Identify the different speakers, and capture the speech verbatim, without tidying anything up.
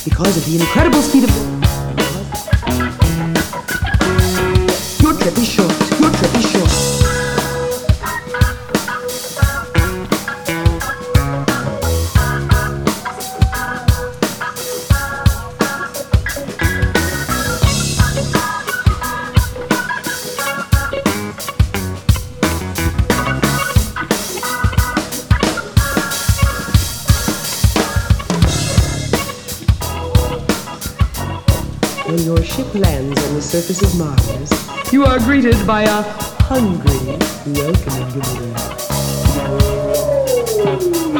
Speaker 1: because of the incredible speed of... Your trip is short. Your trip is short. When your ship lands on the surface of Mars, you are greeted by a hungry, welcoming community.